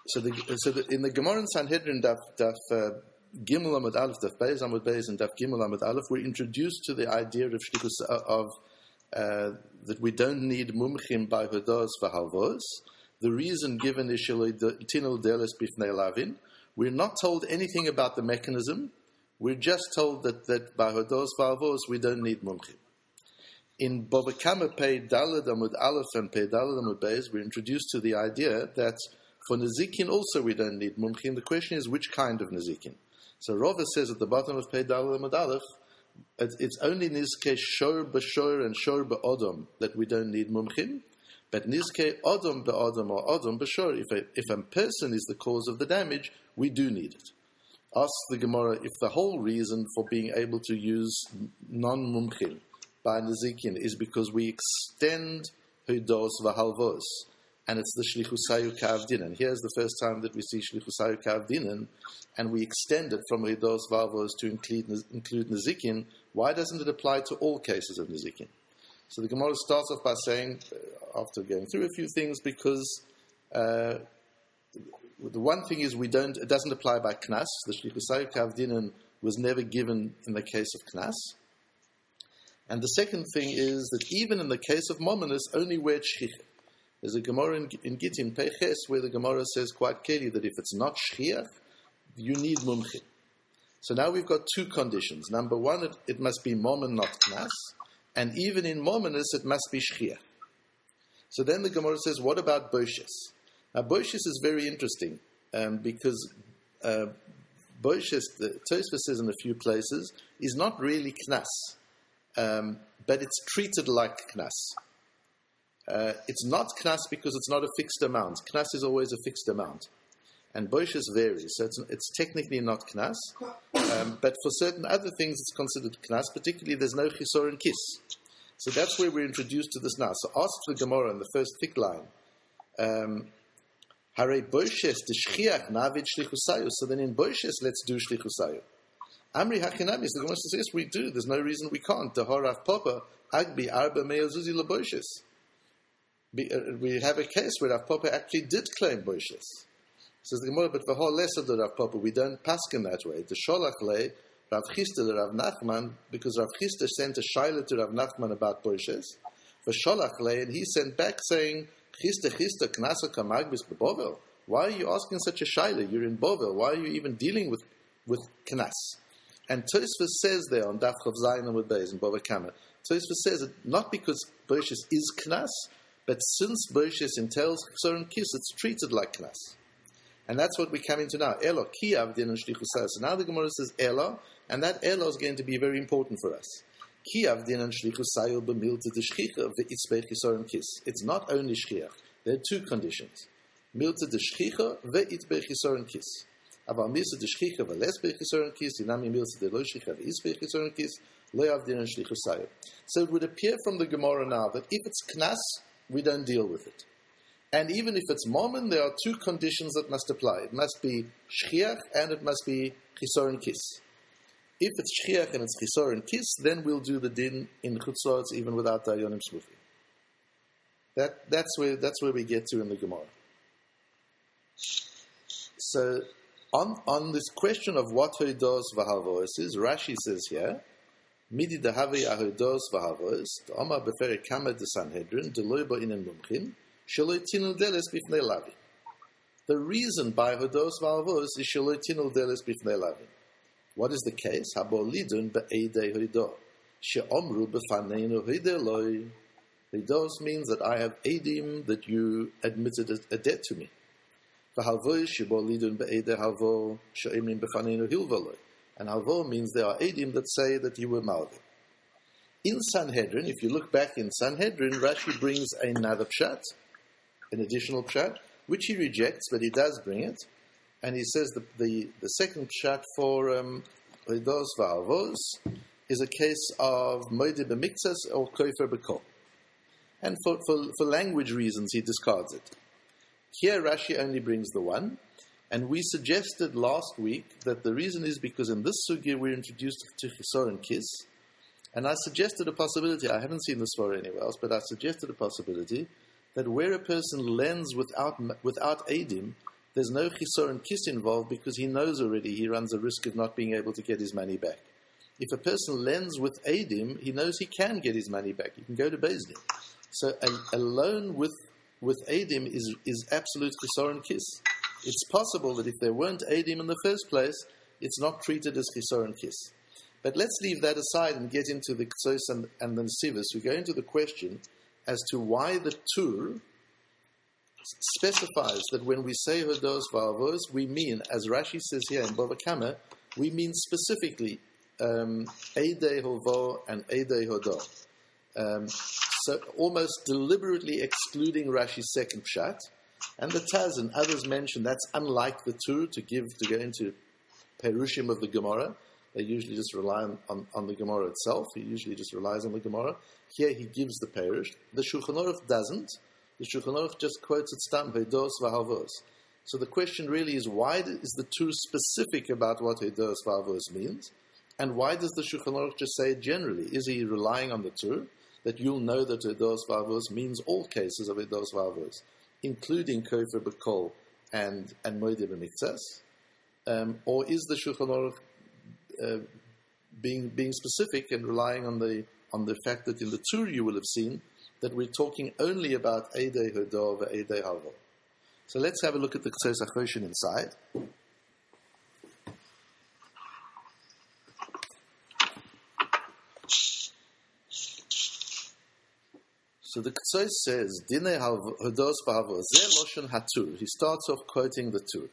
in the Gemara in Sanhedrin, Daf Gimel Amud Aleph, Daf Beis Amud Beis, and Daf Gimel Amud Aleph, we're introduced to the idea of shlichus that we don't need mumchim by hodos v'halvos. The reason given is sheloi tinul deles bifnei lavin. We're not told anything about the mechanism. We're just told that by hodos v'halvos we don't need mumchim. In Bava Kama Pei Daled Amud Aleph and Pei Daled Amud Beis, we're introduced to the idea that for Nezikin also we don't need mumchim. The question is which kind of Nezikin. So Rava says at the bottom of Pei Daled Amud Aleph, it's only Nizke Shor B'Shor and Shor B'Odom that we don't need mumchim. But Nizke Odom B'Odom or Odom B'Shor, if a person is the cause of the damage, we do need it. Ask the Gemara if the whole reason for being able to use non-mumchim by Nezikin is because we extend Hodos V'Halvos, and it's the Shlichusayu Ka'avdin. And here's the first time that we see Shlichusayu Ka'avdin, and we extend it from Hodos V'Halvos to include Nezikin. Why doesn't it apply to all cases of Nezikin? So the Gemara starts off by saying, after going through a few things, because the one thing is it doesn't apply by Knas. The Shlichusayu Ka'avdin was never given in the case of Knas. And the second thing is that even in the case of Mominus, only where it's Shchiach. There's a Gemara in Gittin Peiches where the Gemara says quite clearly that if it's not Shchiach, you need Mumchim. So now we've got two conditions. Number one, it must be Momin, not Knas. And even in Mominus, it must be Shchiach. So then the Gemara says, what about Boishes? Now Boishes is very interesting because Boishes, the Tosfos says in a few places, is not really Knas. But it's treated like Knas. It's not Knas because it's not a fixed amount. Knas is always a fixed amount. And Boishes varies. So it's technically not Knas. But for certain other things it's considered Knas, particularly there's no Chisor and Kis. So that's where we're introduced to this now. So ask the Gemara in the first thick line. Hare Boishes de Shchiach Navid Shlichusayu. So then in Boishes let's do Shlichusayu. Amri Hachinamis, the Gemara says, yes, we do. There's no reason we can't. Rav Papa, Agbi Arba Meozuzi LeBoishes. We have a case where Rav Papa actually did claim Boishes. Says the Gemara, but v'hol lesser to Rav Papa, we don't paskin that way. The Sholach le Rav Chisda to Rav Nachman, because Rav Chisda sent a shaila to Rav Nachman about Boishes. For Sholach le, and he sent back saying, Chisda Knasa Kamagbis Bovel. Why are you asking such a shaila? You're in Bovel. Why are you even dealing with Knas? And Tosfos says there on Daf Chav Zayin Amud Beis in Bava Kama, Tosfos says that not because Boishes is Knas, but since Boishes entails Chesor and Kis, it's treated like Knas. And that's what we come into now. Elo, Ki Avdin and Shlichusayu. So now the Gemara says Elo, and that Elo is going to be very important for us. Ki Avdin and Shlichusayu b'milta de Shchicha ve'itzbei Chesor and Kis. It's not only Shchiach. There are two conditions. Milta de Shchicha ve'itzbei Chesor and Kis. So it would appear from the Gemara now that if it's Knas, we don't deal with it. And even if it's Momin, there are two conditions that must apply. It must be Shchiach and it must be Chisor and Kis. If it's Shchiach and it's Chisor and Kis, then we'll do the din in Chutzlotz even without Dayanim Shmuchim. That's where we get to in the Gemara. So on this question of what Hodos V'Halvos is, Rashi says here, Midi Dahavi Ahodos V'Halvos, Omar Beferi Kama de Sanhedrin, Deloy Bo'inen Mumchin, Shaloi Tinul Deles Bifnei Lavin. The reason by Hodos V'Halvos is Shaloi Tinul Deles Bifnei Lavin. What is the case? Habo Lidun Be'edei Hodo, She'omru Befaneinu Hodeloi. Hodos means that I have edim that you admitted a debt to me. And halvo means there are edim that say that you were malvin. In Sanhedrin, if you look back in Sanhedrin, Rashi brings another pshat, an additional pshat, which he rejects, but he does bring it. And he says the second pshat for Hodos V'Halvos is a case of Moed B'Miktzas or Kofer B'Kol. And for language reasons, he discards it. Here, Rashi only brings the one, and we suggested last week that the reason is because in this sugya we're introduced to Chisor and Kis, and I suggested a possibility, I haven't seen this for anywhere else, but I suggested a possibility that where a person lends without edim, there's no chisor and kiss involved because he knows already he runs a risk of not being able to get his money back. If a person lends with Eidim, he knows he can get his money back. He can go to Beis Din. So a loan with Eidim is absolute chisor and kiss. It's possible that if there weren't Eidim in the first place, it's not treated as chisor and kiss. But let's leave that aside and get into the Ksos and the Nesivos. We go into the question as to why the Tur specifies that when we say Hodos Va'avos, we mean, as Rashi says here in Bava Kama, we mean specifically Eidei Hovo and Eidei Hodo. So almost deliberately excluding Rashi's second pshat. And the Taz and others mention that's unlike the Tur to go into Perushim of the Gemara. They usually just rely on the Gemara itself. He usually just relies on the Gemara. Here he gives the Perush. The Shulchan Aruch doesn't. The Shulchan Aruch just quotes it stam, Hodos v'havos. So the question really is, why is the Tur specific about what Hodos v'havos means? And why does the Shulchan Aruch just say it generally? Is he relying on the Tur? That you'll know that Hodos v'havos means all cases of Hodos v'havos, including Kofer B'Kol and Moedeh B'Miktzas? Or is the Shulchan Aruch being specific and relying on the fact that in the Tur you will have seen that we're talking only about Eidei Hodo ve'Eidei Havo. So let's have a look at the Ksos HaChoshen inside. So the Ksos says, Dinei Hodos v'Havo Zeh Loshen HaTur. He starts off quoting the Tur.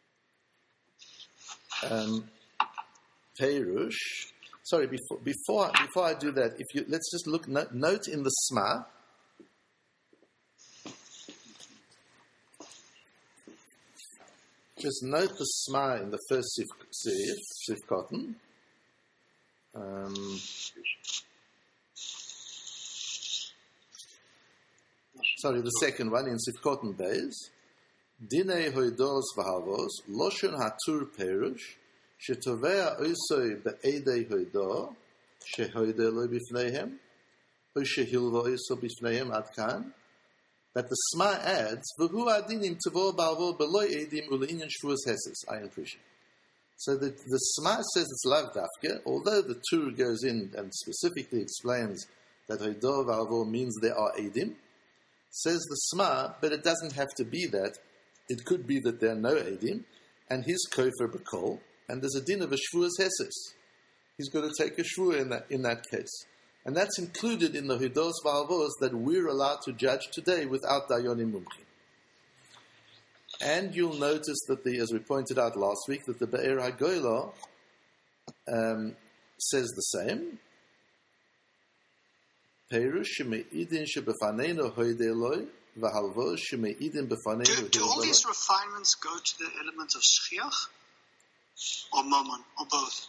Perush. Sorry, before I do that, let's just look. Note in the Sma. Just note the Sma in the first Sif Cotton. Sorry, the second one in Sif Cotton Beis. Dinei Hodos v'Havos Loshen HaTur Perush. שתובע אויסוי באידי הוידו, שהוידו לו בפניהם, או שהילבו אויסו בפניהם עד כאן. But the Sma adds, והוא הדינים תבוא בעבור בלוי עדים ולעניין שבועות הסס, I appreciate. So the Sma says it's lav dafke, although the Tur goes in and specifically explains that hoido v'avor means there are edim, says the Sma, but it doesn't have to be that. It could be that there are no edim, and his kofer b'kol, and there's a din of a shvuas heses. He's got to take a shvua in that case. And that's included in the Hodos V'Havos that we're allowed to judge today without Dayanim Mumchim. And you'll notice that as we pointed out last week, that the Be'er HaGoyla says the same. Perush sheme'idin shebefaneinu hoide eloi v'halvos sheme'idin befaneinu. Do all these refinements go to the element of shchiach? Or Mammon, or both?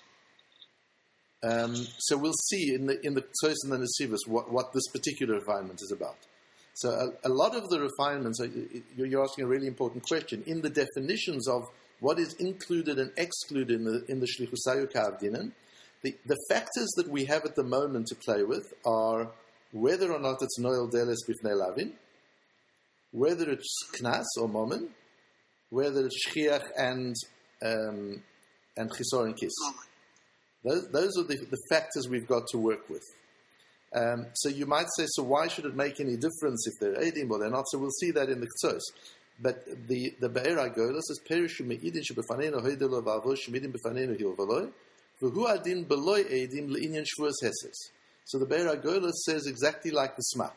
So we'll see in the Ksos and the Nesivos what this particular refinement is about. So a lot of the refinements, you're asking a really important question. In the definitions of what is included and excluded in the Shlichus Hayukav Dinan, the factors that we have at the moment to play with are whether or not it's Noel Deles Bifnei Lavin, whether it's Knas or Mammon, whether it's Shchiach and Chisor and Kiss. Those are the factors we've got to work with. So you might say, so why should it make any difference if they're Eidim or they're not? So we'll see that in the Ksos. But the Be'er HaGoyla says, Perush sheme'idin shebefaneinu hoidelo v'avos sheme'idin befaneinu hilvoloi v'hu adin beloi Eidim le'inyan shvuas heses. So the Be'er HaGoyla says exactly like the Sma.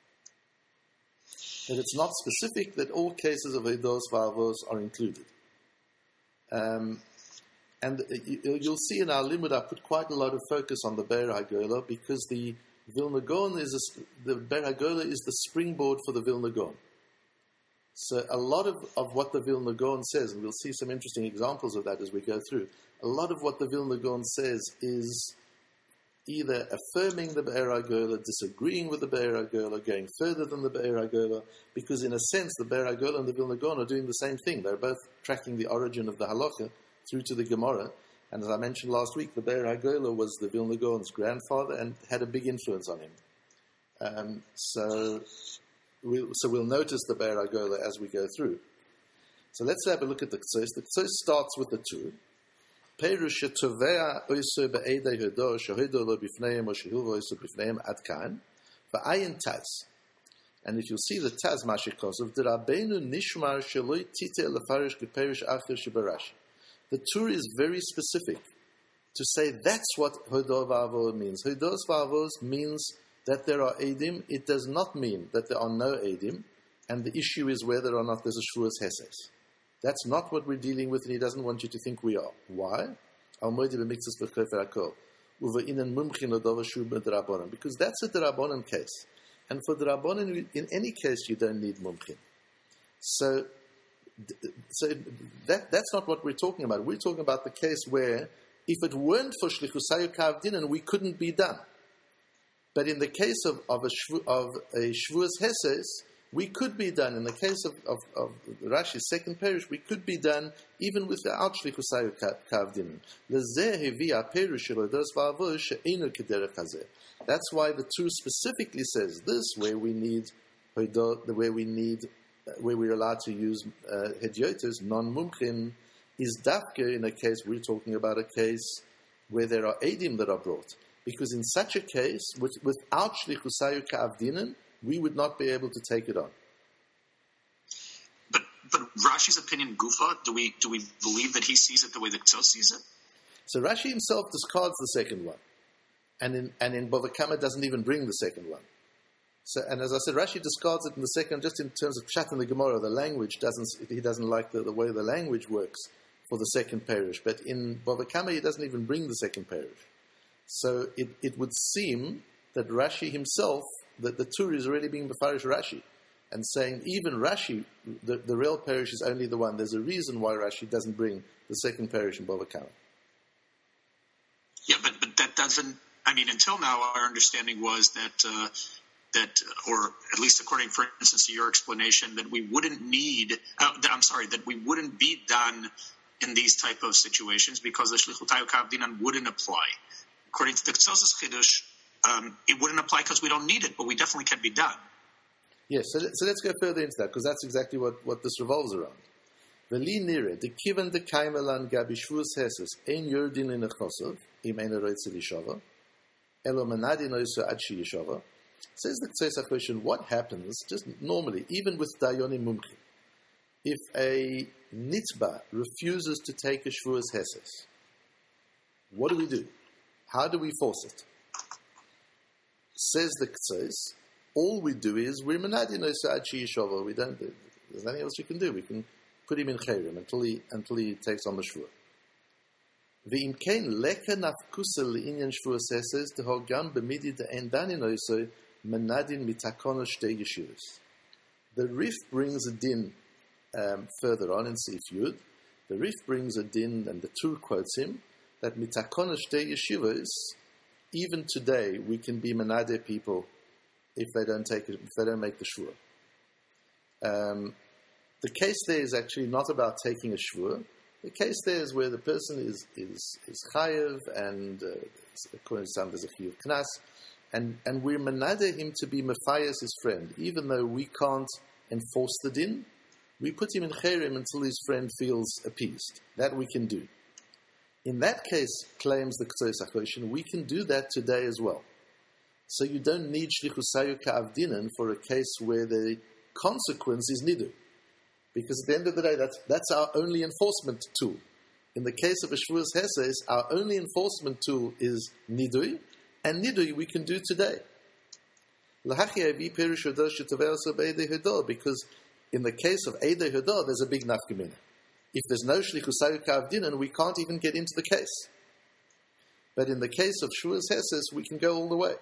That it's not specific that all cases of Hodos v'avos are included. And you'll see in our limud, I put quite a lot of focus on the Be'er HaGoyla because the Vilna Gaon the Be'er HaGoyla is the springboard for the Vilna Gaon. So a lot of what the Vilna Gaon says, and we'll see some interesting examples of that as we go through, a lot of what the Vilna Gaon says is either affirming the Be'er HaGoyla, disagreeing with the Be'er HaGoyla, going further than the Be'er HaGoyla, because in a sense the Be'er HaGoyla and the Vilna Gaon are doing the same thing. They're both tracking the origin of the halacha through to the Gemara. And as I mentioned last week, the Be'er HaGoyla was the Vilna Gaon's grandfather and had a big influence on him. So we'll notice the Be'er HaGoyla as we go through. So let's have a look at the Ktsos. The Ktsos starts with the Tur. Perush shetovea oiso be'edei hodo shehodo lo bifneim or shehuvo oiso bifneim ad kan va'ayin taz. And if you'll see the taz mashikosov, the Rabbeinu nishmar sheloi tite lefarish keperish acher shebarashi. The Tur is very specific to say that's what hodo va'avo means. Hodos va'avos means that there are edim. It does not mean that there are no edim, and the issue is whether or not there's a shvuas heses. That's not what we're dealing with, and he doesn't want you to think we are. Why? Because that's a D'Rabbanan case. And for D'Rabbanan, in any case, you don't need mumchin. So that's not what we're talking about. We're talking about the case where, if it weren't for Shlichusayu Kavdinan, we couldn't be done. But in the case of a Shvuas Heses, we could be done. In the case of Rashi's second parish, we could be done even without Shlichusayu Kavdinan. That's why the Tur specifically says this, where we're allowed to use hedyotas, non-mumchin, is dafke in a case, we're talking about a case where there are edim that are brought. Because in such a case, without Shlichusayu Kavdinan, we would not be able to take it on. But Rashi's opinion, Gufa, do we believe that he sees it the way the Ktsos sees it? So Rashi himself discards the second one, and in Bava Kama doesn't even bring the second one. So, and as I said, Rashi discards it in the second, just in terms of Pshat in the Gemara. The language he doesn't like the way the language works for the second parish. But in Bava Kama, he doesn't even bring the second parish. So it would seem that Rashi himself, that the Tur is already being Befarish Rashi, and saying even Rashi, the real parish is only the one. There's a reason why Rashi doesn't bring the second parish in Bava Kama. Yeah, but that doesn't. I mean, until now, our understanding was that, or at least according, for instance, to your explanation, that we wouldn't need. That we wouldn't be done in these type of situations because the Shlichutayu Kavdinan wouldn't apply. According to the Ktsos Chidush, it wouldn't apply because we don't need it, but we definitely can be done. Yes, so let's go further into that, because that's exactly what this revolves around. V'li nire, de kiven de kaimelan gabi shvus heses, ein yordin in echosov, im ein eroitze lishava, elo menadin oiso ad shi yishava. Says the Ktsos HaChoshen, what happens, just normally, even with dayonim mumchi, if a nitba refuses to take a shvus heses, what do? How do we force it? Says the Ktsos, all we do is we're menadin oiso ad shi yishava. We don't. There's nothing else you can do. We can put him in chayrim until he takes on the shvur. Ve'im kein leka nafkusa le'inyan shvur says to hogam b'midi de'en danin oiso menadin mitakono shtei yeshivas. The Rif brings a din further on in Sif Yud. The Rif brings a din, and the Tur quotes him, that mitakono shtei yeshivas, even today we can be menade people if they don't make the shvur. The case there is actually not about taking a shvur. The case there is where the person is chayev, and according to some there's a chiyuv knas, and we're menade him to be mefayas his friend, even though we can't enforce the din. We put him in chayrim until his friend feels appeased. That we can do. In that case, claims the Ktsos HaChoshen, we can do that today as well. So you don't need shlichusayu ka'avdinan for a case where the consequence is nidu. Because at the end of the day, that's our only enforcement tool. In the case of a Shvuas Heses, our only enforcement tool is nidui, and nidui we can do today. Because in the case of Eidei Hodah, there's a big nafkamina. If there's no Shlichusayu Ka'avdinan, we can't even get into the case. But in the case of Shvuas Heses, we can go all the way.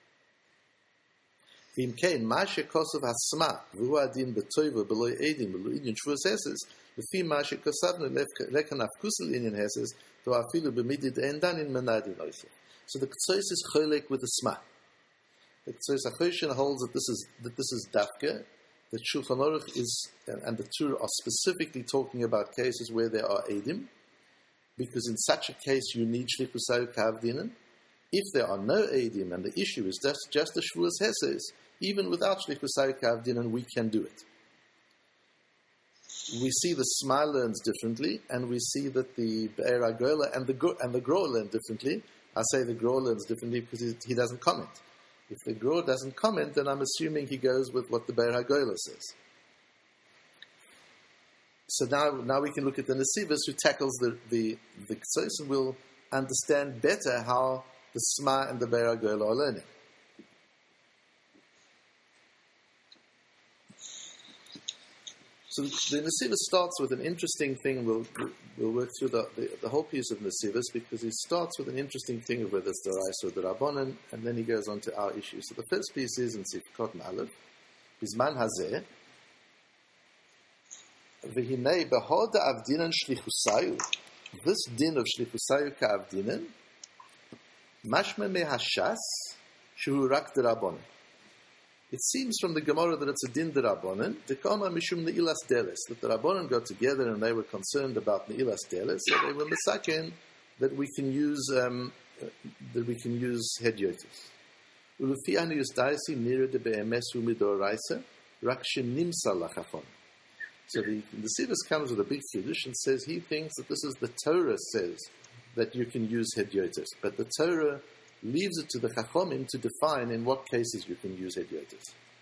If kein mashe kosov hasma v'hu adin betoiva beloy edim beloy inyan shvuas heses lefi mashe kosavnu lekanaf kusel inyan heses to afilu b'midid endan in menadin oisef. So the Ktsos is cholek with the sma. The Ktsos HaChoshen holds that this is dafka. That Shulchan Aruch is and the Tur are specifically talking about cases where there are edim, because in such a case you need shlichusayu ka'avdinan. If there are no edim and the issue is just the shvuas heses, even without shlichusayu ka'avdinan, we can do it. we see the Sma learns differently, and we see that the Be'er HaGola and the Gror learn differently. I say the Gror learns differently because he doesn't comment. If the Gror doesn't comment, then I'm assuming he goes with what the Be'er HaGola says. So now we can look at the Nesivos who tackles the Ksos, and we'll understand better how the Sma and the Be'er HaGola are learning. So the Nesivos starts with an interesting thing. We'll work through the whole piece of Nesivos because he starts with an interesting thing of whether it's the Raisa or the Rabbanan, and then he goes on to our issue. So the first piece is in Sifkot Aleph, Bizman Hazeh, V'hinei behoda avdinan shlichusayu. This din of shlichusayu ka'avdinan, mashma mehashas shehu rak d'Rabbanan. It seems from the Gemara that it's a din d'Rabbanan, dekama mishum ne'ilas deles, that the Rabbanan got together and they were concerned about ne'ilas deles, so they were misaken that we can use hedyotis. Ulufi anu yusdaisi nira de be'emes umidoraisa rak shenimsa lachachon. So the Nesivos comes with a big chiddush and says he thinks that this is the Torah says that you can use hedyotis, but the Torah leaves it to the Chachomim to define in what cases you can use hedyotis.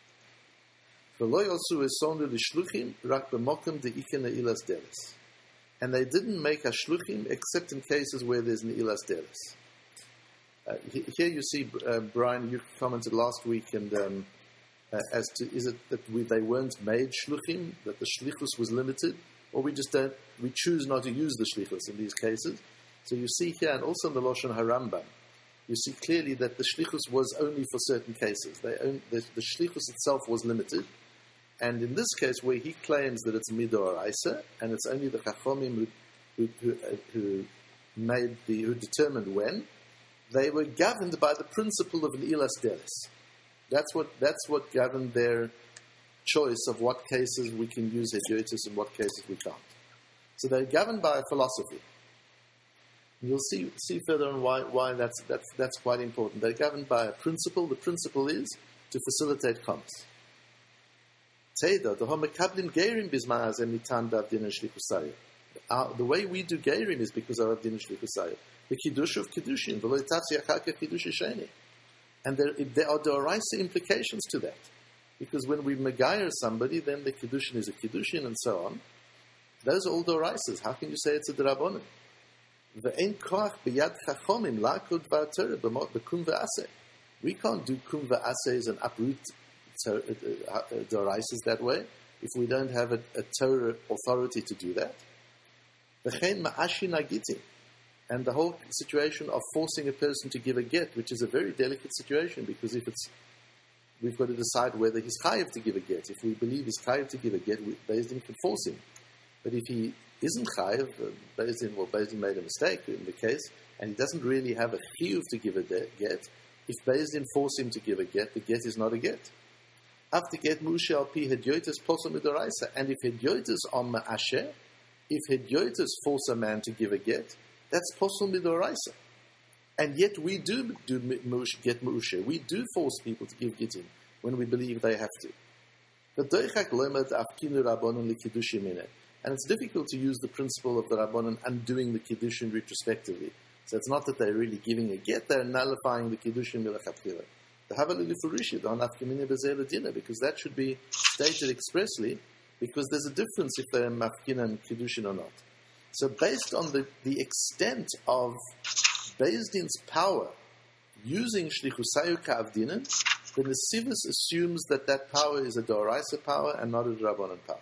And they didn't make a shluchim except in cases where there's ne'ilas delis. Here you see, Brian, you commented last week, and as to is it that they weren't made shluchim, that the shlichus was limited, or we choose not to use the shlichus in these cases. So you see here, and also in the Lashon HaRambam, you see clearly that the shlichus was only for certain cases. The shlichus itself was limited, and in this case, where he claims that it's midoraisa and it's only the chachomim who determined when, they were governed by the principle of ne'ilas delis. That's what governed their choice of what cases we can use hedyotis and what cases we can't. So they're governed by a philosophy. And you'll see further on why that's quite important. They're governed by a principle. The principle is to facilitate commerce. The way we do geirim is because of Avdin Shlichusayim. The kiddush of kiddushin, and there are d'oraisa implications to that, because when we megayer somebody, then the kiddushin is a kiddushin and so on. Those are all d'oraisas. How can you say it's a d'Rabbanan? Ve'en koach b'yad chachomim la'akod v'atorah b'kum v'aseh. We can't do kum v'asehs and uproot d'oraisas that way if we don't have a Torah authority to do that. V'chein ma'ashi nagitim. And the whole situation of forcing a person to give a get, which is a very delicate situation, because we've got to decide whether he's chayiv to give a get. If we believe he's chayiv to give a get, Beis Din can force him. But if he isn't chayiv, Beis Din made a mistake in the case, and he doesn't really have a chiyuv to give a get, if Beis Din force him to give a get, the get is not a get. After get mushe al pi hedyotis posel midoraisa, and if hedyotis are ma'asher, if hedyotis force a man to give a get, that's posel midoraisa. And yet we do get mu'ushe. We do force people to give gittin when we believe they have to. And it's difficult to use the principle of the Rabbanan undoing the kiddushin retrospectively. So it's not that they're really giving a get, they're nullifying the kiddushin milachatchila. The Havali Lifurishi, the Hanafkimini Bezel Dina, because that should be stated expressly, because there's a difference if they're mafkin and kiddushin or not. So based on the extent of Beis Din's power using Shlichusayu Ka'avdinan, the Nesivos assumes that power is a d'oraisa power and not a d'Rabbanan power.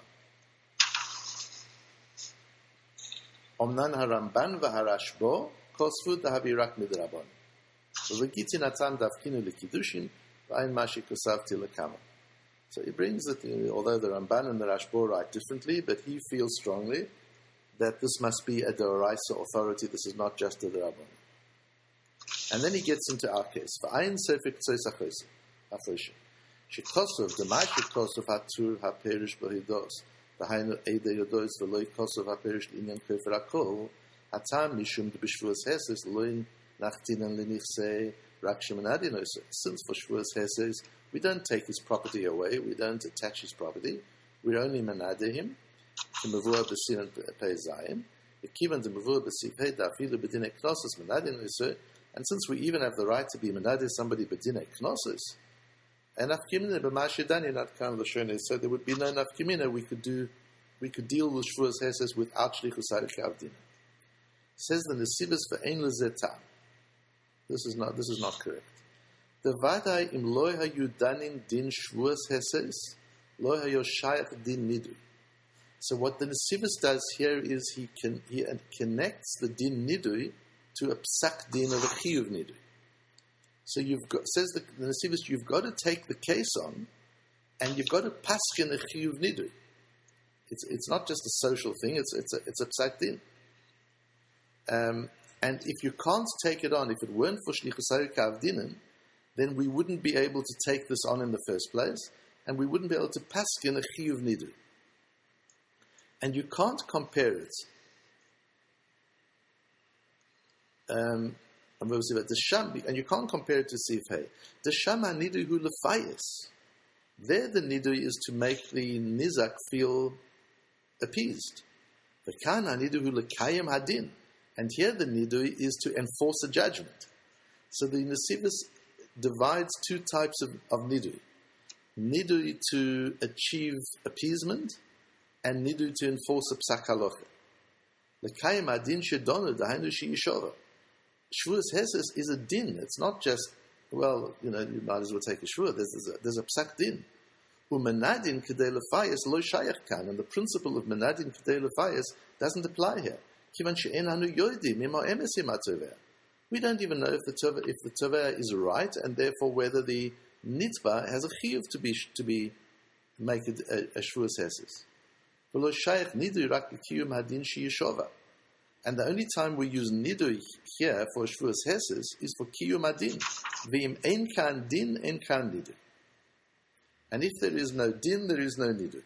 Omnan haRamban v'harashbo kosvu dahavi rak midrabban. V'legiti natan davkinu lekidushin v'ayin mashi kosavti lekama. So he brings that, although the Ramban and the Rashbo write differently, but he feels strongly that this must be a d'oraisa authority. This is not just a d'Rabbanan. And then he gets into our case. V'ayin sefik tzois achoshe. Shekosov demai shekosov hatur haperish b'hidos. V'hainu eide yodos v'loi kosov haperish l'inyan kofer hakol. Hatam mishum b'shvuas heses loin nachtinan l'nichsei rak shemanadin oso. Since for shvuas heses we don't take his property away, we don't attach his property, we only manade him. the Mavur B'Sinan Pei Zayin, the Kivan the Mavur B'Sif Hey Dafilu B'Dinei Knossos Menadin Usu, and since we even have the right to be Menadin somebody B'Dinei Knossos, and Nafkimina B'Mashidani not kind of the Shone, so there would be no Nafkimina. We could deal with Shvuas Heses without Shlichus Hayich Avdina. Says the Nesivos for Ein Lezeta. This is not correct. The Vadai im Loi Hayu Danin Din Shvuas Heses, Loi Hayu Shayach Din Nidui. So what the Nesivos does here is he connects the Din Nidui to a Psak Din of a Chiyuv Nidui. So says the Nesivos, you've got to take the case on, and you've got to paschin a Chiyuv Nidui. It's not just a social thing; it's a Psak Din. And if you can't take it on, if it weren't for Shlichus Hayich Avdinin, then we wouldn't be able to take this on in the first place, and we wouldn't be able to paschin a Chiyuv Nidui. And you can't compare it. And you can't compare it to Sifhei. The Shama Nidui hu lefayis. There the Nidui is to make the Nizak feel appeased. The Kana Nidui hu lekayim hadin. And here the Nidui is to enforce a judgment. So the Nesivos divides two types of Nidui. Nidui to achieve appeasement, and Nidui to enforce a psak halacha. Lekayim hadin shedonu dahainu she'ishora. Shvuas Heses is a din. It's not just, you might as well take a shvua. There's a psak din. Umenadin kedei lefayis lo shayach kan. And the principle of menadin kedei lefayis doesn't apply here. Kivan she'en hanu yodim mimo emes yimatoveh. We don't even know if the toveh is right, and therefore whether the nitba has a chiyuv to make it a shvuas Heses. V'lo shayach nidui rak l'kiyum hadin she'yeshova. And the only time we use nidui here for shvuas Heses is for kiyum adin. V'im ein kan din, ein kan nidui. And if there is no din, there is no nidui.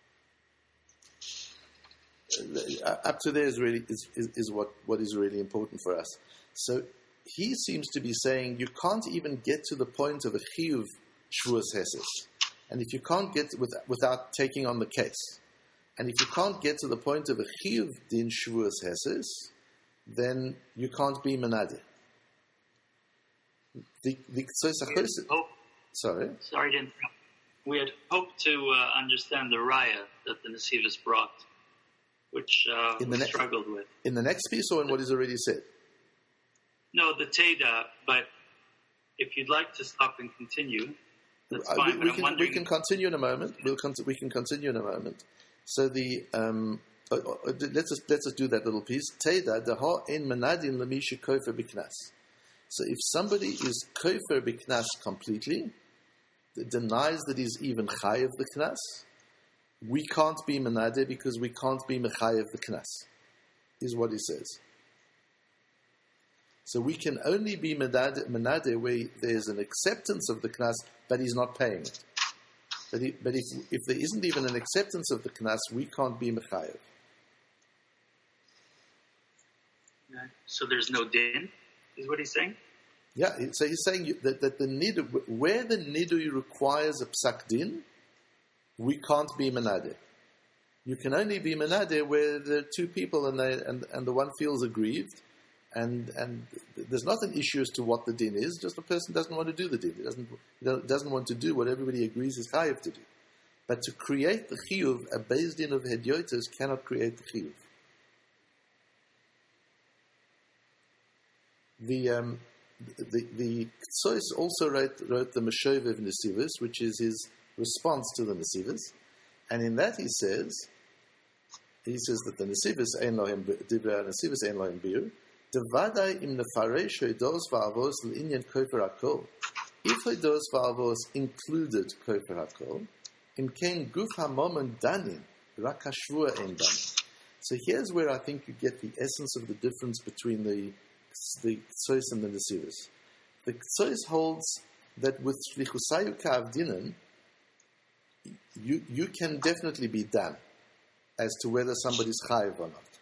Up to there is what is really important for us. So he seems to be saying you can't even get to the point of a chiyuv shvuas Heses, and if you can't get without taking on the case. And if you can't get to the point of a chiyuv din shvuas Heses, then you can't be menadeh. Sorry to interrupt. We had hoped to understand the raya that the Nesivos brought, which we struggled with. In the next piece, or in what is already said? No, the Teda. But if you'd like to stop and continue, that's fine. We can continue in a moment. We can continue in a moment. So let's just do that little piece. Teda deha ein menadin lemisha kofer biknas. So if somebody is kofer biknas completely, denies that he's even chayev the knas, we can't be menadeh because we can't be mechayev the knas, is what he says. So we can only be menadeh where there's an acceptance of the knas, but he's not paying it. But if there isn't even an acceptance of the knas, we can't be mechayev. So there's no din, is what he's saying? Yeah, so he's saying that the nidui, where the nidui requires a psak din, we can't be menadeh. You can only be menadeh where there are two people and the one feels aggrieved, and there's not an issue as to what the din is. Just the person doesn't want to do the din. He doesn't want to do what everybody agrees is chayiv to do. But to create the chiyuv, a beis din of hedyotos cannot create the chiyuv. The Ktsois also wrote the Meshovev of Nesivos, which is his response to the Nesivos, and in that he says that the Nesivos ein lohem bir, devadai im nefaresh hodos va'avos l'inyan kofer hakol. If hodos va'avos included kofer hakol, im ken guf hamomon danin rak hashvua ein danin. So here's where I think you get the essence of the difference between the Ktsois and the Nesivos. The Ktsois holds that with Shlichusayu Ka'avdinan, you can definitely be done as to whether somebody's chayiv or not.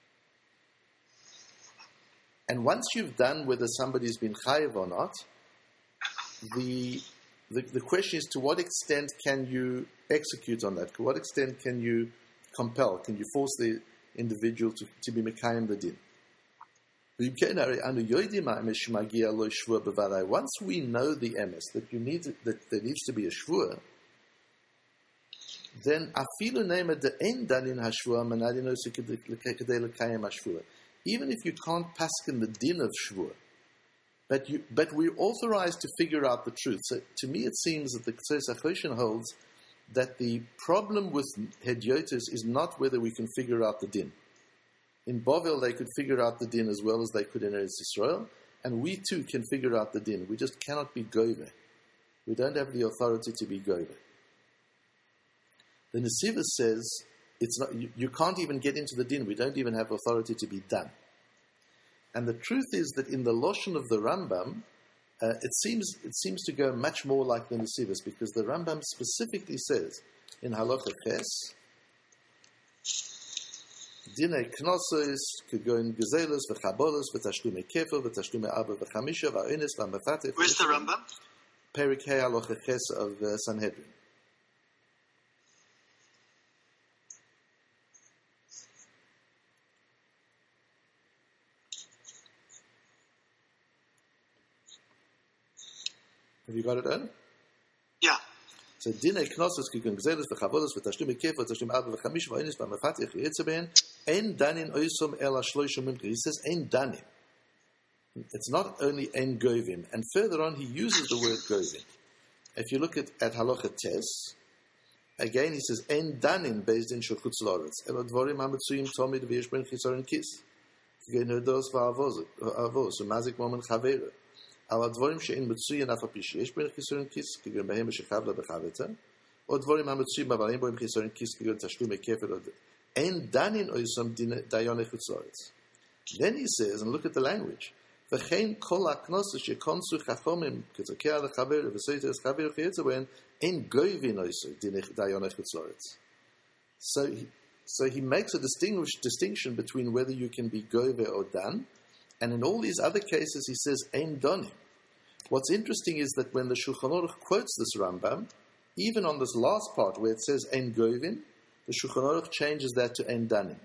And once you've done whether somebody's been chayiv or not, the question is to what extent can you execute on that? To what extent can you compel? Can you force the individual to be mekayim the din? Once we know the emes, that there needs to be a shvua, then afilu nema de ein danin hashvua manadin osu kedei lekayim hashvua. Even if you can't paskin the din of shvua, but we're authorized to figure out the truth. So to me, it seems that the Ktsos HaChoshen holds that the problem with hedyotis is not whether we can figure out the din. In Bovel, they could figure out the din as well as they could in Eretz Yisrael, and we too can figure out the din. We just cannot be gover. We don't have the authority to be gover. The Nesivos says it's not. You can't even get into the din. We don't even have authority to be done. And the truth is that in the Lashon of the Rambam, it seems to go much more like the Nesivos, because the Rambam specifically says in Halacha Ches, Dinei Knossos, Kegon Gezelos, V'chabolos, V'tashlume Kefil, V'tashlume Abba, V'chamisha, V'oines, V'ambafateh. Where's the Rambam? Perik Hei Halacha Ches of Sanhedrin. Have you got it, Owen? Yeah. So, Dinei Knossos, Kegon Gezelos, V'chabolos, V'tashlume Kefil, V'tashlume Abba, V'chamisha, V'oines, V'ambafateh, V'yitzabehen. Ein danin oisom el ashloisha mumkin. He says ein danin. It's not only ein govim. And further on, he uses the word govim. If you look at Halacha Tes, again he says ein danin based in shulchutz loretz. El advorim hamitzuyim tomid v'yesh ben chisorin kis. K'gein herdos v'avos u'mazik momen chavera. Al advorim she'in mitzuyin af apish yesh ben chisorin kis. K'gein behem b'shechavla b'chaveta. O advorim hamitzuyim b'avalim boim chisorin kis. K'gein tashlume kefer. Ein danin oisam dayonei chutzoretz. Then he says, and look at the language, v'chein kol haknosos shekonsu chachomim k'tzokei lechaver v'soiter es chaver v'chitzabehen ein goyvin oisam dayonei chutzoretz. So he makes a distinction between whether you can be gove or dan, and in all these other cases he says ein donim. What's interesting is that when the Shulchan Aruch quotes this Rambam, even on this last part where it says ein govin, the Shulchan Aruch changes that to ein danim.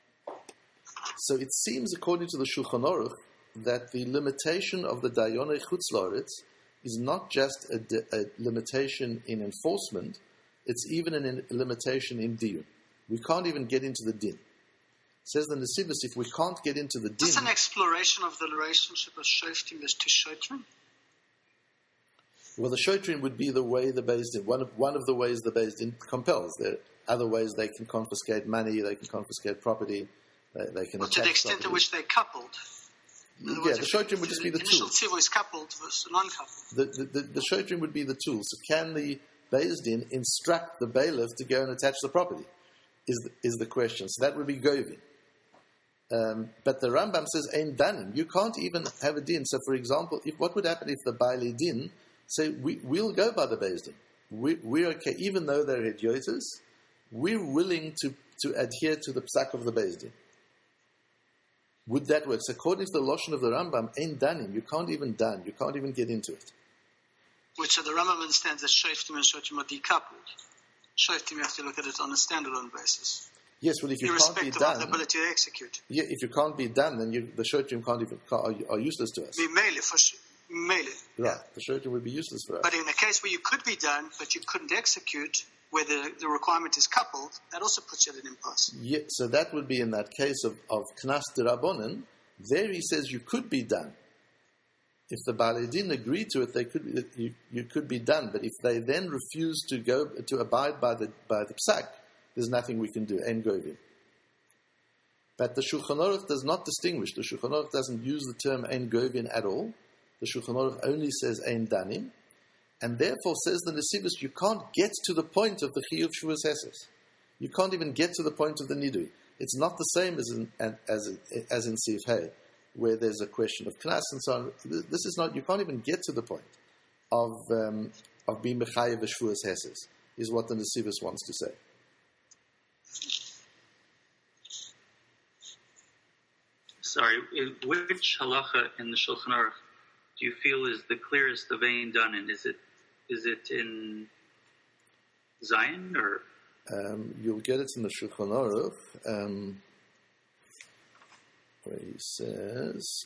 So it seems, according to the Shulchan Aruch, that the limitation of the Dayonei Chutz La'aretz is not just a limitation in enforcement, it's even a limitation in diyun. We can't even get into the din. Says the Nesivos, if we can't get into the din... Is this an exploration of the relationship of shoftim to shotrim? Well, the shotrim would be the way the Beis Din, one of the ways the Beis Din compels. There are other ways they can confiscate money, they can confiscate property, they can to the extent to which they're coupled. Yeah, the shotrim would just be the tool. The initial tzivur is coupled versus non-coupled. The shotrim would be the tool. So can the Beis Din instruct the bailiff to go and attach the property? Is the question. So that would be govin. But the Rambam says ein danim. You can't even have a din. So, for example, what would happen if the Bailei Din say we'll go by the Beis Din? We're okay, even though they're hedyotis, we're willing to adhere to the psak of the Beis Din. Would that work? So according to the Lashon of the Rambam, ein danim, you can't even dan, you can't even get into it. Which the Rambam understands that shoftim and shotrim are decoupled. Shoftim, you have to look at it on a standalone basis. Yes, well, if you can't be done, of the ability to execute. Yeah, if you can't be done, then the shotrim are useless to us. Melee. Right, the shotrim would be useless for us. But in a case where you could be done, but you couldn't execute, where the requirement is coupled, that also puts you at an impasse. Yeah, so that would be in that case of Knas D'Rabbanan. There he says you could be done. If the Baalei Din agree to it, you could be done. But if they then refuse to abide by the psak, there's nothing we can do. Ein govin. But the Shulchan Aruch does not distinguish. The Shulchan Aruch doesn't use the term ein govin at all. The Shulchan Aruch only says ein danim. And therefore, says the Nesivos, you can't get to the point of the Chiyuv Shavuos Heses. You can't even get to the point of the Nidui. It's not the same as in Sif Hey, where there's a question of Knas and so on. This is not, you can't even get to the point of being Mechayev Shavuos Heses, is what the Nesivos wants to say. Sorry, which halacha in the Shulchan Aruch do you feel is the clearest of ein danin? Is it in Zion or You'll get it in the Shulchan Aruch, where he says,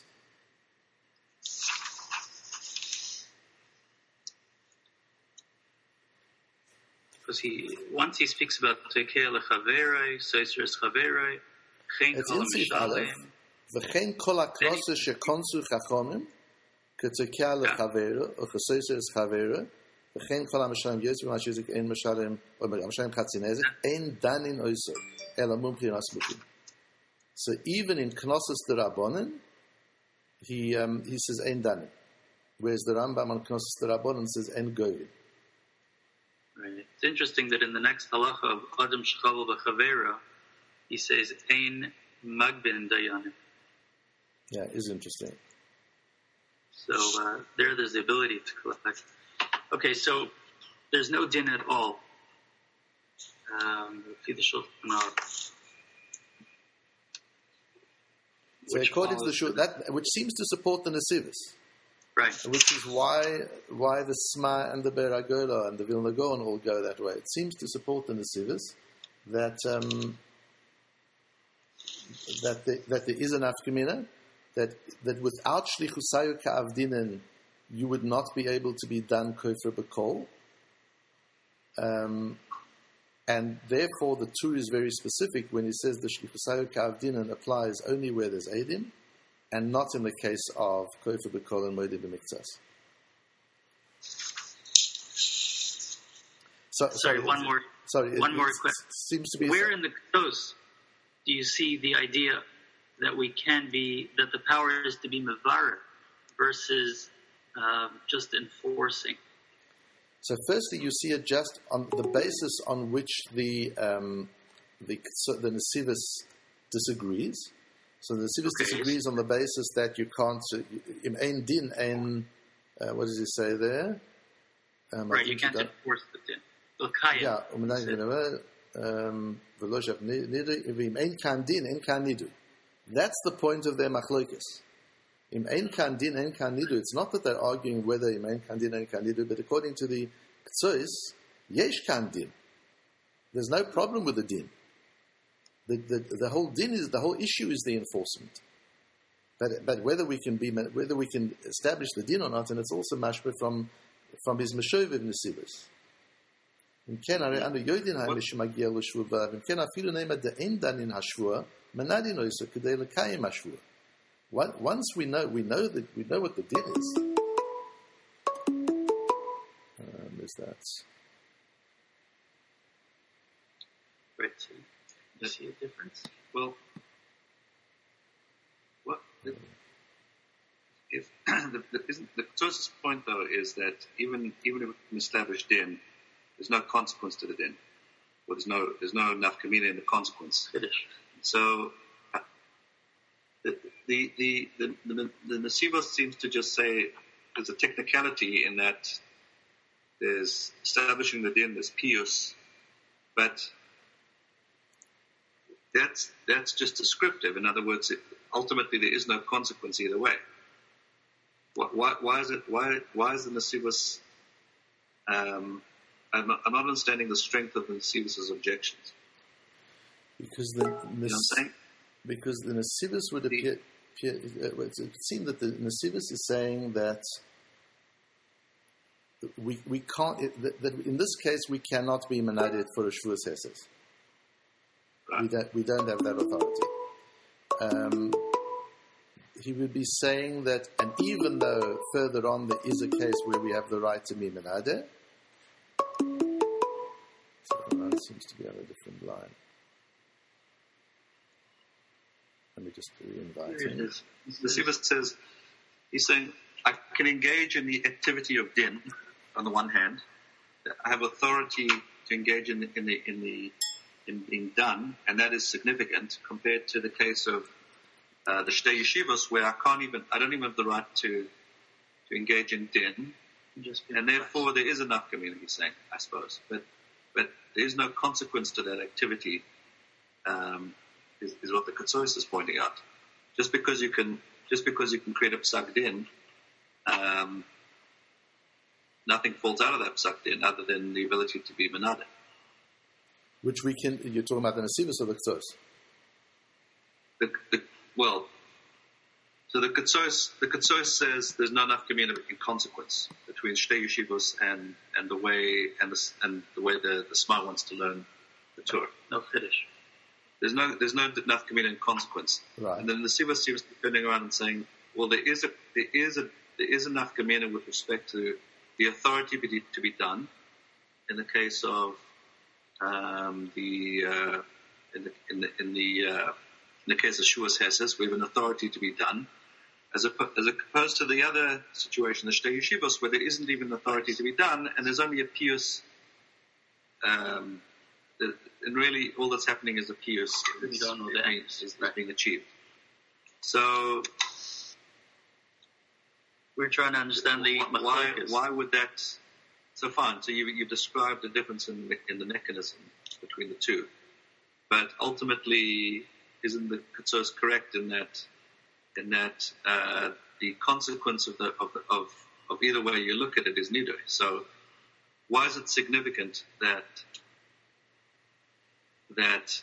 because once he speaks about Tekeh lechaveroi, Soiseres chaveroi, Chen kol mishalem, V'chein kol hakrasa shekonsu chachomim, ketekeh lechavero, or Soiseres chavero, V'chein kol ha-mishalem yosef v'mashizik ein mishalem, or mishalem chatzinezek, ein danin oiso, ela mumchi nasmuchim. So even in Knossos D'Rabbanan, he says ein danin, whereas the Rambam on Knossos D'Rabbanan says ein goyim. Right. It's interesting that in the next halacha of Adam Shechavol B'Chavera, he says ein magbin dayanim. Yeah, it is interesting. So there's the ability to collect. Okay, so there's no din at all. So according to the Shul, that which seems to support the Nesivos, right? Which is why the Sma and the Beragola and the Vilna Gaon all go that way. It seems to support the Nesivos that there is an afkamina that without shlichusayu ka'avdinen you would not be able to be done kofar b'kol. And therefore, the Tur is very specific when he says the shlichusayu ka'avdinen applies only where there's edim, and not in the case of kofar b'kol and moedim b'miktzas. One more question. Seems to be where in the Ketos do you see the idea that that the power is to be mevarer versus just enforcing? So firstly, you see it just on the basis on which the Nesivos disagrees. So the Nesivos disagrees on the basis that you can't im ein din ein. What does he say there? Right, you can't enforce the din. Yeah, that's the point of their machlokes. Im ein kan din ein kan nidu. It's not that they're arguing whether im ein kan din ein kan nidu, but according to the Ktsois, yesh kan din. There's no problem with the din. The whole din is the whole issue is the enforcement. But whether we can establish the din or not, and it's also mashma from his Meshovev Nesivos. Im ken are anu yodin ha mishmagia l'shvuva. Im ken afilu neima de ein danin hashvua manadin oiso kedei lekayim hashvua. Once we know what the din is. Is that? Right. Do you see a difference? Well, what if the closest point though is that even if we can establish din, there's no consequence to the din, or there's no nafkamina in the consequence. So the Nesivos seems to just say there's a technicality in that there's establishing the din, there's piyus, but that's just descriptive. In other words, ultimately there is no consequence either way. Why is the Nesivos? I'm not understanding the strength of the Nesivos' objections. Because the Nesivos would appear. It would seem that the Nesivos is saying that we can't. That in this case we cannot be mandated for a shvuas heses. Right. We don't have that authority. He would be saying that, and even though further on there is a case where we have the right to be menadeh, so that seems to be on a different line. Let me just re-invite him. The Sivas says, he's saying, I can engage in the activity of din on the one hand. I have authority to engage in being done, and that is significant compared to the case of the Shtei Yeshivos, where I don't even have the right to engage in din, and therefore there is enough community, he's saying, I suppose, but there is no consequence to that activity. Is what the Ketzois is pointing out. Just because you can create a psak din, nothing falls out of that psak din other than the ability to be menadeh. Which we can, you're talking about the Nesivus or the Ktsos? So the Ketsos says there's not enough community in consequence between Shtei Yeshivos and the way the Smart wants to learn the Torah. No Chiddush. There's no enough community in consequence. Right. And then the Sivas seems to be turning around and saying, well, there is enough community with respect to the authority to be done in the case of in the case of Shuas Hesses, we have an authority to be done, as opposed to the other situation, the Shtei Yeshivos, where there isn't even authority to be done, and there's only a pious, and really all that's happening is a pious is being achieved. So we're trying to understand why would that? So fine. So you described the difference in the mechanism between the two, but ultimately, isn't the Ketsos correct in that the consequence of either way you look at it is nidui? So why is it significant that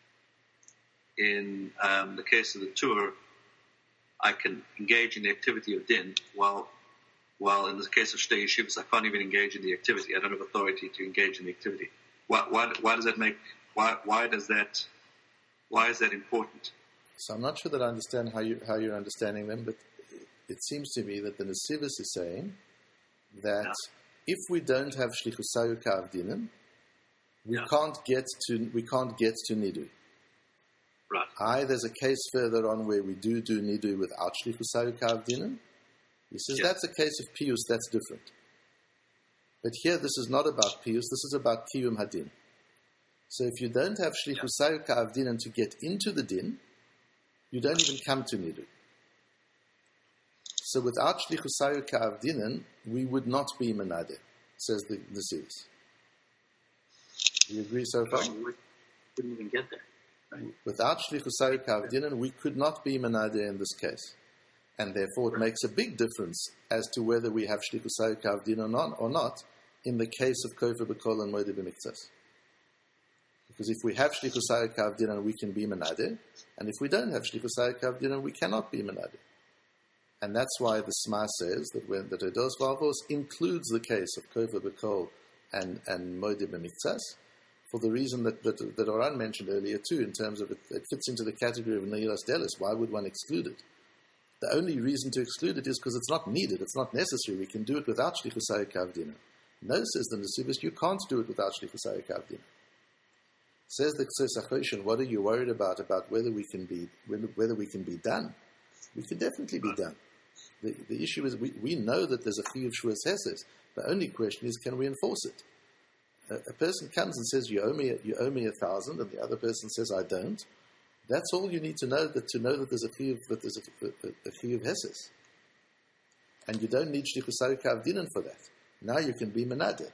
in the case of the tour, I can engage in the activity of din, while in the case of Shtei Yeshivos, I can't even engage in the activity. I don't have authority to engage in the activity. Why does that make? Why is that important? So I'm not sure that I understand how you're understanding them, but it seems to me that the Nesivus is saying that if we don't have Shlichusayu Ka'avdinim, we can't get to Nidui. Right. There's a case further on where we do Nidui without Shlichusayu Ka'avdinim. He says that's a case of Piyus, that's different. But here this is not about Piyus, this is about Kiyum Hadin. So if you don't have Shlichusayu Ka'avdinim to get into the din, you don't even come to Nidui. So without Shlichusayu Ka'avdinim, we would not be Menadeh, says the Nesivus. Do you agree so far? We couldn't even get there. Right? Without Shlichusayu Ka'avdinim, we could not be Menadeh in this case. And therefore it makes a big difference as to whether we have Shlichusayu Ka'avdinim or not in the case of Kofer B'Kol and Moed B'Miktzas. Because if we have Shlichusayu Ka'avdinim, we can be Menadeh. And if we don't have Shlichusayu Ka'avdinim, we cannot be Menadeh. And that's why the Sma says that when the Redos Vavos includes the case of Kofer B'Kol and Moed B'Miktzas, for the reason that Oran mentioned earlier too, in terms of it fits into the category of Nehilas Delis. Why would one exclude it? The only reason to exclude it is because it's not needed, it's not necessary. We can do it without Shlichusayu Ka'avdinim. No, says the Nesivus, you can't do it without Shlichusayu Ka'avdinim. Says the Ktsos HaChoshen, what are you worried about whether we can be done? We can definitely be done. The issue is we know that there's a Chiyuv Shuas Hesses. The only question is, can we enforce it? A person comes and says, you owe me 1,000, and the other person says, I don't. That's all you need to know that there's a Chiyuv Hesses. And you don't need Shlichusayu Ka'avdinim for that. Now you can be Menadeh.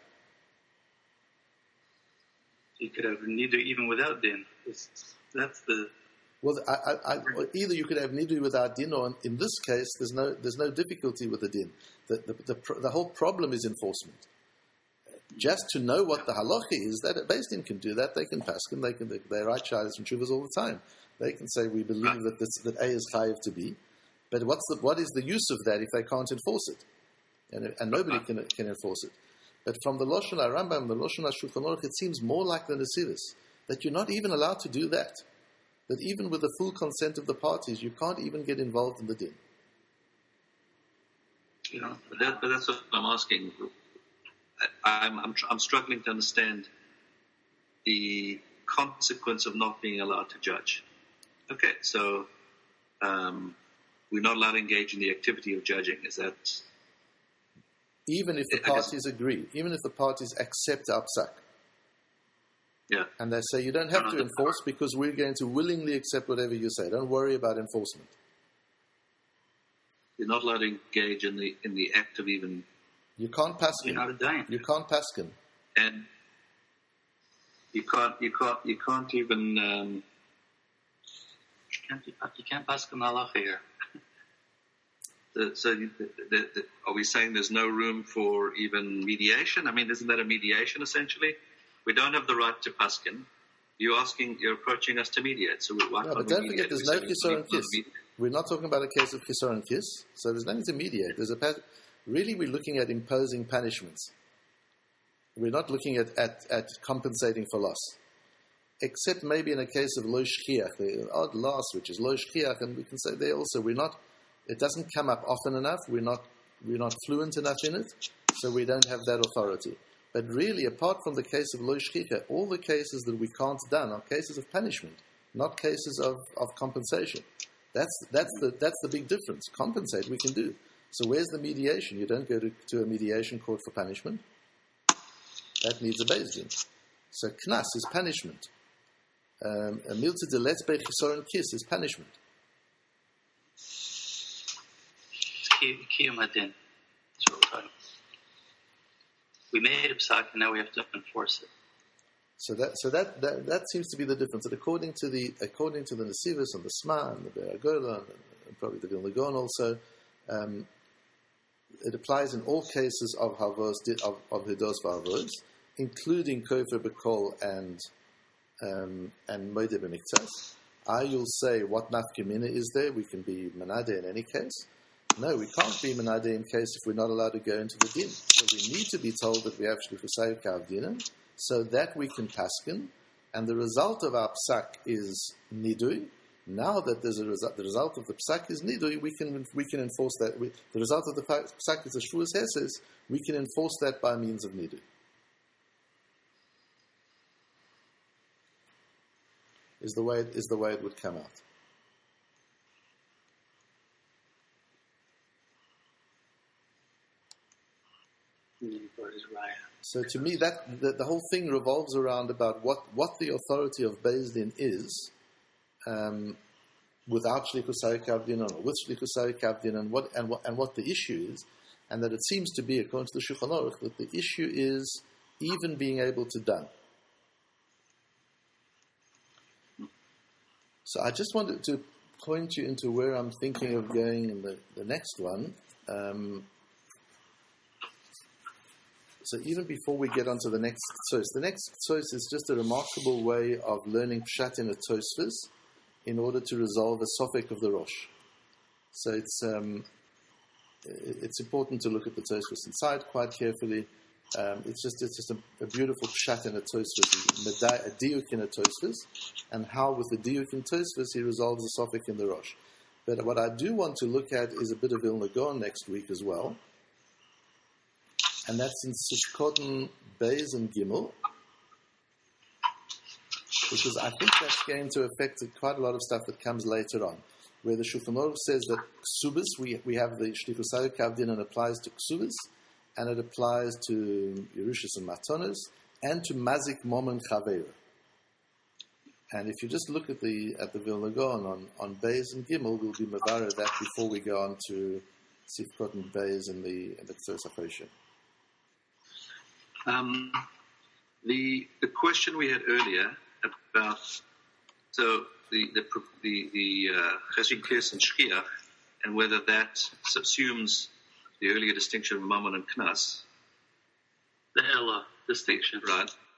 You could have Nidui even without din. That's the... Well, either you could have Nidui without din, or in this case, there's no difficulty with the din. The whole problem is enforcement. Just to know what the halacha is, that a Beis Din can do that. They can paskin, they write shaylas and shuvas all the time. They can say, we believe that A is chayiv to B, but what is the use of that if they can't enforce it? And nobody can enforce it. But from the Lashon HaRambam, the Lashon HaShulchan Aruch, it seems more like the Nesivus, that you're not even allowed to do that. That even with the full consent of the parties, you can't even get involved in the din. But that's what I'm asking. I'm struggling to understand the consequence of not being allowed to judge. Okay, so we're not allowed to engage in the activity of judging. Is that... Even if the parties agree, even if the parties accept Apsak. Yeah. And they say, you don't have to enforce because we're going to willingly accept whatever you say. Don't worry about enforcement. You're not allowed to engage in the act of even... You can't paskin. You can't paskin. And you can't even... You can't paskin halacha here. So are we saying there's no room for even mediation? I mean, isn't that a mediation essentially? we don't have the right to paskin. You're approaching us to mediate. So why no, can't but we don't mediate? forget, there's no chisor and kiss. We're not talking about a case of chisor and kiss, so there's nothing to mediate. Really, we're looking at imposing punishments. We're not looking at compensating for loss. Except maybe in a case of lo shchiach, the odd loss, which is lo shchiach, and we can say there also it doesn't come up often enough. We're not fluent enough in it, so we don't have that authority. But really, apart from the case of lo shchicha, all the cases that we can't done are cases of punishment, not cases of compensation. That's the big difference. Compensate we can do. So where's the mediation? You don't go to a mediation court for punishment. That needs a beis din. So knas is punishment. A milta de letzbei chisoron kiss is punishment. Kiyum hadin. That's what we're talking about. We made a psak, and now we have to enforce it. So that seems to be the difference. That according to the Nesivos and the Sma and the Be'agola and probably the Vilna Gaon also, it applies in all cases of havos of hidos v'havos, including kofar b'kol and moed b'miktas. You'll say what nafkamina is there? We can be menade in any case. No, we can't be menade in case if we're not allowed to go into the din. So we need to be told that we have shlichusay kavdina, so that we can paskin, and the result of our psak is nidui. Now that there's the result of the psak is nidui, we can enforce that. The result of the psak is a shvuas heses. We can enforce that by means of nidui. Is the way it would come out. So to me, that the whole thing revolves around about what the authority of beis din is, without shlichusay kavdin or with shlichusay kavdin, and what the issue is, and that it seems to be, according to the Shulchan Aruch, that the issue is even being able to done. So I just wanted to point you into where I'm thinking of going in the next one. So even before we get onto the next tzos is just a remarkable way of learning pshat in a tosfos in order to resolve a sofek of the rosh. So it's important to look at the tosfos inside quite carefully. It's just a beautiful pshat in a tosfos, a diuk in a tosfos, and how with the diuk in tosfos he resolves the sofek in the rosh. But what I do want to look at is a bit of Vilna Gaon next week as well. And that's in Sifkoten Beis and Gimel, because I think that's going to affect quite a lot of stuff that comes later on, where the Shulchan Aruch says that ksubis, we have the shlichusay kavdin, and applies to ksubis, and it applies to Yerushas and Matonas, and to mazik momon chaveira. And if you just look at the Vilna Gaon on Beis and Gimel, we'll be mevarer that before we go on to Sifkoten Beis and the Tzos HaChoshen. The question we had earlier about the chesed kis and shchiach, and whether that subsumes the earlier distinction of mammon and knas, the Ella distinction, right?